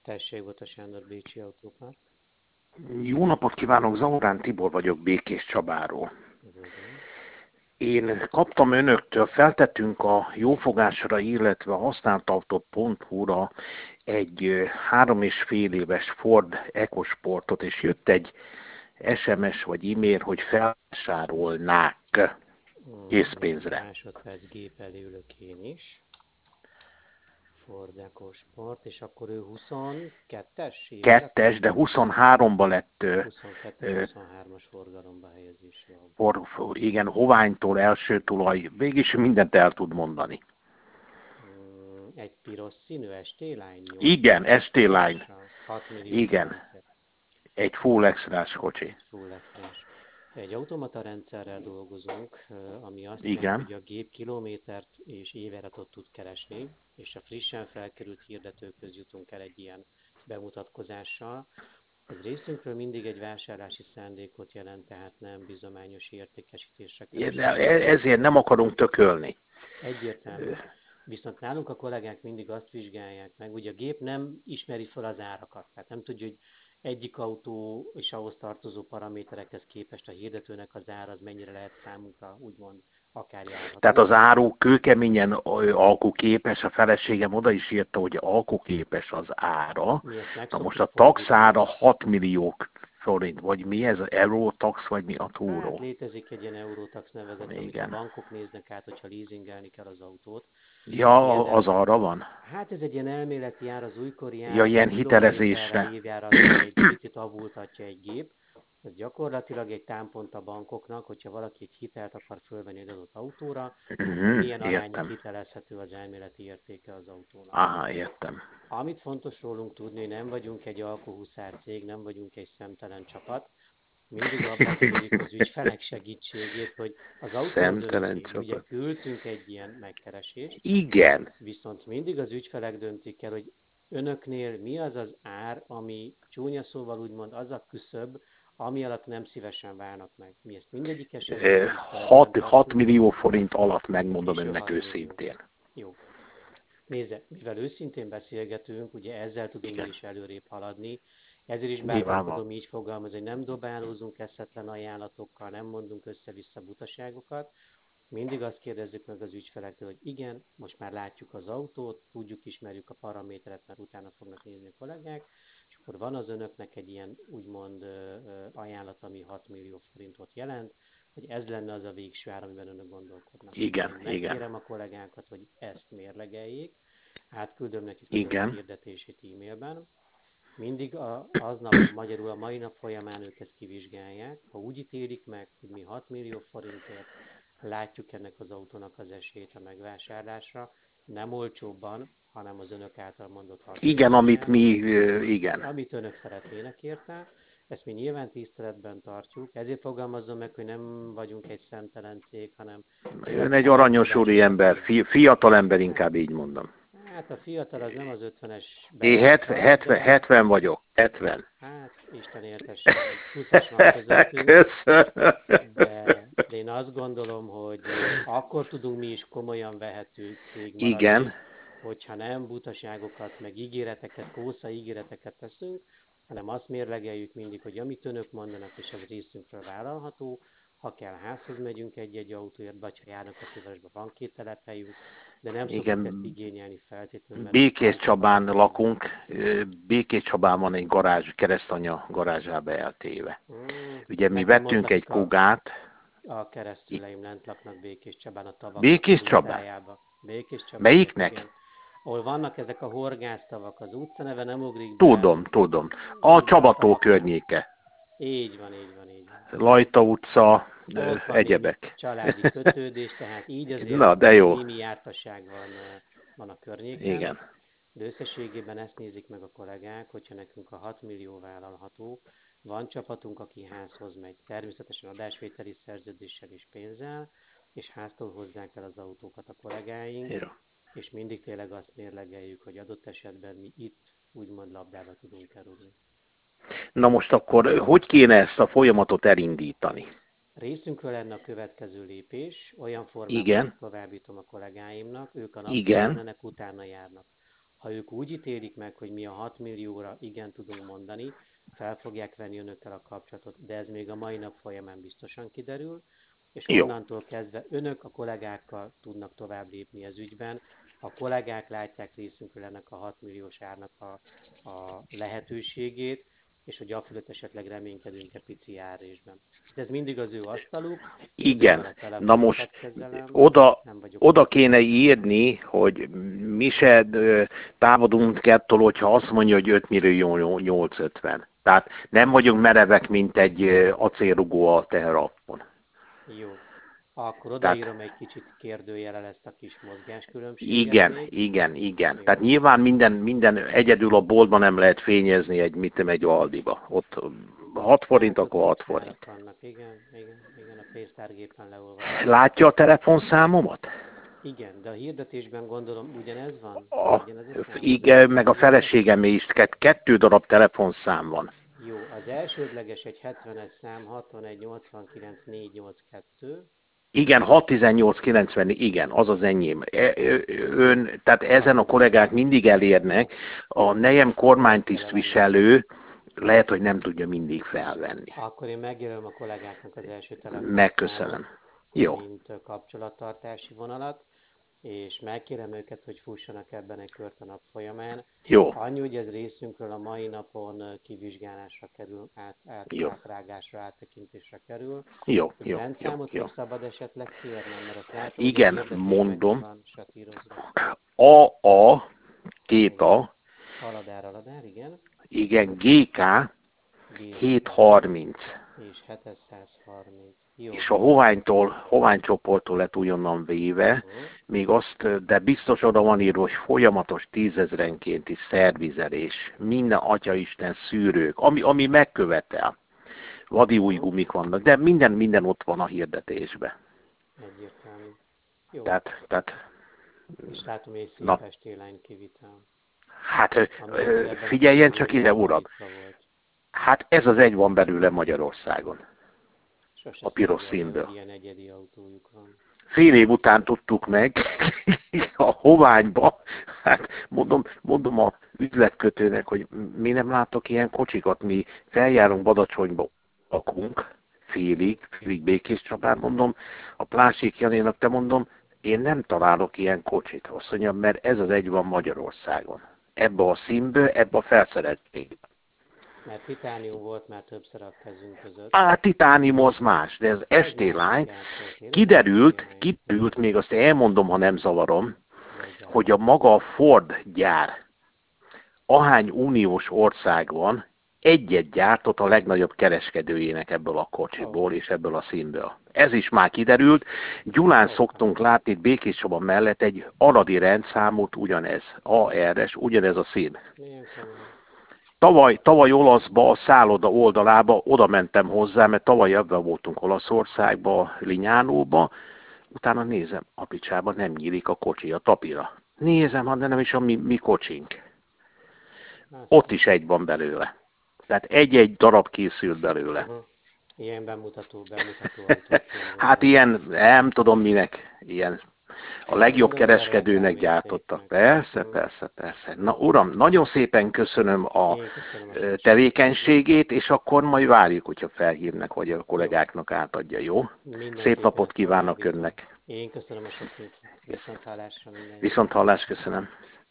Tessék, Bota Sándor, Bécsi Autópark. Jó napot kívánok, Zaurán Tibor vagyok Békés Csabáról. Üdvözlöm. Én kaptam önöktől, feltettünk a jófogásra, illetve a használtautó.hu-ra egy 3,5 éves Ford EcoSportot, és jött egy SMS vagy e-mail, hogy felvásárolnák Egy készpénzre. másodperc gép elé ülök én is. Ford EcoSport, és akkor ő 22-es éves? Kettes, de 23-ba lett 22-es, 23-as forgalomba helyezésre. igen, Hoványtól első tulaj, végig mindent el tud mondani. Egy piros színű ST-Line, 8 Igen, ST-Line, vásárolással, 6 millió igen. forintért. Egy full extrás kocsi. Egy full extrás. Egy automata rendszerrel dolgozunk, ami azt jelenti, Igen. hogy a gép kilométert és évjáratot tud keresni, és a frissen felkerült hirdetőkhöz jutunk el egy ilyen bemutatkozással. Ez részünkről mindig egy vásárlási szándékot jelent, tehát nem bizományos értékesítésre keresünk. Ezért nem akarunk tökölni. Egyértelmű. Viszont nálunk a kollégák mindig azt vizsgálják meg, hogy a gép nem ismeri fel az árakat, tehát nem tudja, hogy egyik autó és ahhoz tartozó paraméterekhez képest a hirdetőnek az ára az mennyire lehet számunkra úgymond akár Tehát járható. az áru kőkeményen alkuképes, a feleségem oda is írta, hogy alkuképes az ára. Mi ezt meg Na most szoktuk a taxára fordítani. 6 millió forint, vagy mi ez, Eurotax, vagy mi a Hát túró? létezik egy ilyen Eurotax nevezet, amit a Igen. bankok néznek át, hogyha leasingelni kell az autót. Ja, Ilyen, az arra van? hát ez egy ilyen elméleti ár, az újkori ár, Ja, az a ilyen kilométerre, hitelezésre. évjárattal egy picit avultatja egy gép. Ez gyakorlatilag egy támpont a bankoknak, hogyha valaki egy hitelt akar fölvenni egy adott autóra, akkor milyen arányig Értem. hitelezhető az elméleti értéke az autónak. Aha, értem. Amit fontos rólunk tudni, hogy nem vagyunk egy alkuhuszár cég, nem vagyunk egy szemtelen csapat. Mindig abban kérjük az ügyfelek segítségét, hogy az autó az Szemtelen önöké. Mi ugye csapat. küldtünk egy ilyen megkeresést, Igen. viszont mindig az ügyfelek döntik el, hogy önöknél mi az az ár, ami csúnya szóval úgymond az a küszöb, ami alatt nem szívesen válnak meg. Mi ezt mindegyik esetben tiszteletben 6 tartjuk, millió forint alatt, megmondom és ő önnek 6 millió. őszintén. Jó. Nézze, mivel őszintén beszélgetünk, ugye ezzel tudunk mi Igen. is előrébb haladni, ezért is Nyilvánvaló. bátorkodom így fogalmazni, hogy nem dobálózunk eszetlen ajánlatokkal, nem mondunk össze-vissza butaságokat, mindig azt kérdezzük meg az ügyfelektől, hogy igen, most már látjuk az autót, tudjuk, ismerjük a paraméteret, mert utána fognak nézni a kollégák, és akkor van az önöknek egy ilyen úgymond ajánlat, ami 6 millió forintot jelent, hogy ez lenne az a végső ár, amiben önök gondolkodnak. Én Igen, igen, megkérem a kollégákat, hogy ezt mérlegeljék, átküldöm nekik az önök igen. hirdetését e-mailben, mindig aznap, magyarul a mai nap folyamán ők ezt kivizsgálják. Ha úgy ítélik meg, hogy mi 6 millió forintért látjuk ennek az autónak az esélyt a megvásárlásra, nem olcsóbban, hanem az önök által mondott 6 Igen, milliós amit mi, áron, igen. amit önök szeretnének érte, ezt mi nyilván tiszteletben tartjuk, ezért fogalmazom meg, hogy nem vagyunk egy szemtelen cég, hanem tényleg Ön egy aranyos úri tanácsadásokat ember, nyújtunk. fiatal ember, inkább így mondom. Hát a fiatal az nem az 50-es Én benne tart, de 70 vagyok, 70. hát Isten éltesse, egy 20-as van közöttünk, Köszönöm. de én azt gondolom, hogy akkor tudunk mi is komolyan vehető cég Igen, maradni, hogyha nem butaságokat, meg ígéreteket, kósza ígéreteket teszünk, hanem azt mérlegeljük mindig, hogy amit önök mondanak, és az részünkről vállalható, ha kell házhoz megyünk egy-egy autóért, vagy ha járnak a fővárosba, van két telephelyünk, de nem szoktuk ezt igen. igényelni feltétlenül, mert ez Békés bankokat Csabán igényel. lakunk, Békés Csabán van egy garázs, keresztanya garázsába eltéve. Ugye mi Nekem ott vettünk egy lakik Kugát, a keresztüleim, lent laknak Békés Csabán, a tavaknak az Békés Csabán. utcájába. Békés Csabának, Melyiknek? igen. Ahol vannak ezek a horgásztavak, az utcaneve nem ugrik be, Tudom. A így van a Csabató tavaknál. környéke. Így van, így van, így van. Lajta utca, Ott van még itt egyebek. családi kötődés, tehát így azért Na, de jó. némi jártasság van a környéken, Igen. de összességében ezt nézik meg a kollégák, hogyha nekünk a 6 millió vállalható, van csapatunk, aki házhoz megy, természetesen adásvételi szerződéssel és pénzzel, és háztól hozzák el az autókat a kollégáink, Jó. és mindig tényleg azt mérlegeljük, hogy adott esetben mi itt úgymond labdába tudunk kerülni. Na most akkor hogy kéne ezt a folyamatot elindítani? Részünkről lenne a következő lépés, olyan formában, hogy Igen, továbbítom a kollégáimnak, ők a nap igen, végén ennek utána járnak. Ha ők úgy ítélik meg, hogy mi a 6 millióra igen tudunk mondani, fel fogják venni önökkel a kapcsolatot, de ez még a mai nap folyamán biztosan kiderül, és Jó. onnantól kezdve önök a kollégákkal tudnak tovább lépni ez ügyben. A kollégák látják részünkről ennek a 6 milliós árnak a lehetőségét, és hogy afölött esetleg reménykedünk-e pici árésben. De ez mindig az ő asztaluk, én Igen. ugyebár a Na most telefonokat kezelem, oda, nem vagyok oda ott. kéne írni, hogy mi se távolodunk ettől, hogyha azt mondja, hogy 5 millió 850. Tehát nem vagyunk merevek, mint egy acélrugó a teherauton. Jó. Akkor Tehát odaírom egy kicsit kérdőjellel ezt a kis mozgáskülönbséget igen, még. igen, igen. Tehát Jó. nyilván minden egyedül a boltban nem lehet fényezni egy Aldiba. Ott 6 forint, Hát ott akkor 6 fix árak forint. vannak, igen, igen, igen, a pénztárgépen leolvasható. Látja a telefonszámomat? Igen, de a hirdetésben gondolom ugyanez van? A, Ugyanez a szám az igen, meg a elsődleges? feleségemé is 2 darab telefonszám van. Jó, az elsődleges egy 70-es szám 61 89 482. Igen, 61890, igen, az az enyém. Ön, tehát ezen a Akkor ezt kollégák nem. mindig elérnek. A nejem Messzire vannak. kormánytisztviselő lehet, hogy nem tudja mindig felvenni. Akkor én megjelölöm a kollégáknak az első telefonszámot, Megköszönöm. Jó, mint kapcsolattartási vonalat, és megkérem őket, hogy fussanak ebben egy kört a nap folyamán. jó, Annyi, hogy ez részünkről a mai napon kivizsgálásra kerül, jó, átrágásra, áttekintésre kerül. jó, Hogy jó, jó, rendszámot jó. még szabad esetleg kérnem, mert azt látom, hogy a Igen, hirdetésben ki mondom. van satírozva. AA, két Igen. A, Aladár, igen. igen, GK, GK 730. és 730. Jó. És a hoványcsoporttól lett újonnan véve, Uh-huh. még azt, de biztos oda van írva, hogy folyamatos 10 000-enkénti szervizelés, minden atyaisten szűrők, ami megkövetel. Vadi új Uh-huh. gumik vannak, de minden ott van a hirdetésben. Egyértelmű. Jó. Tehát És látom, hogy egy szép na, estélány kivitel. hát Ami azért ebben a figyeljen csak ide, kategóriában uram! ritka volt. Hát ez az egy van belőle Magyarországon, Sose a piros szégyellem, hogy színből. ilyen egyedi autójuk van. Fél év után tudtuk meg a hoványba, hát mondom a üzletkötőnek, hogy mi nem látok ilyen kocsikat, mi feljárunk Badacsonyba, lakunk, félig Békés Csabán, mondom, a Plásik Janénak, te mondom, én nem találok ilyen kocsit, azt mondja, mert ez az egy van Magyarországon. Ebbe a színből, ebbe a felszereltségbe. Mert titánium volt már többször a kezünk között. A titánium az más, de az Az másik ST-Line gyártó, tényleg másik irány. kiderült, még azt elmondom, ha nem zavarom, Melyik hogy a gyártó? maga a Ford gyár, ahány uniós ország van, egyet gyártott a legnagyobb kereskedőjének ebből a kocsiból és ebből a színből. Ez is már kiderült. Gyulán szoktunk látni itt Békés Csaba mellett egy aradi rendszámot, ugyanez, AR-es, ugyanez a szín. Milyen kemény. Tavaly olaszba, a szálloda oldalába oda mentem hozzá, mert tavaly ebben voltunk Olaszországba, Linyánóba, utána nézem, a picsába nem nyílik a kocsi a tapira. Nézem, de nem is a mi kocsink. Hát, Ott is egy van belőle. Tehát egy-egy darab készült belőle. uh-huh. Ilyen bemutató autóként Hát gondolom. ilyen, nem tudom minek, ilyen a legjobb Gondolom, ilyen kereskedőnek gyártotta. reklámértéknek. Persze, Uh-huh. persze, persze. Na uram, nagyon szépen köszönöm a Én köszönöm a segítséget. tevékenységét, és akkor majd várjuk, hogyha felhívnak, vagy a kollégáknak átadja, jó? Minden Szép napot szépen kívánok továbbítom. önnek. Én köszönöm a sok infót. Viszont hallásra mindenki. Viszont hallás, köszönöm.